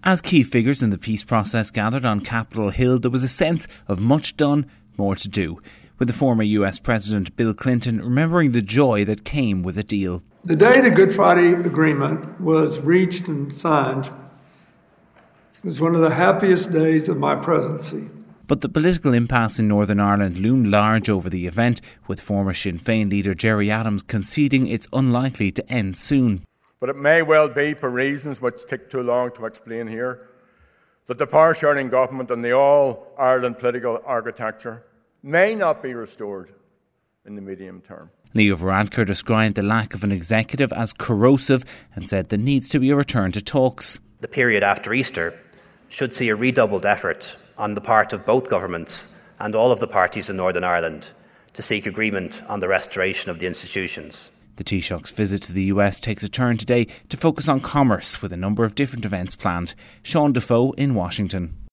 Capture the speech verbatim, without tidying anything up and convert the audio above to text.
As key figures in the peace process gathered on Capitol Hill, there was a sense of much done, more to do, with the former U S President Bill Clinton remembering the joy that came with a deal. The day the Good Friday Agreement was reached and signed was one of the happiest days of my presidency. But the political impasse in Northern Ireland loomed large over the event, with former Sinn Féin leader Gerry Adams conceding it's unlikely to end soon. But it may well be, for reasons which take too long to explain here, that the power-sharing government and the all-Ireland political architecture may not be restored in the medium term. Leo Varadkar described the lack of an executive as corrosive and said there needs to be a return to talks. The period after Easter should see a redoubled effort on the part of both governments and all of the parties in Northern Ireland to seek agreement on the restoration of the institutions. The Taoiseach's visit to the U S takes a turn today to focus on commerce, with a number of different events planned. Sean Defoe in Washington.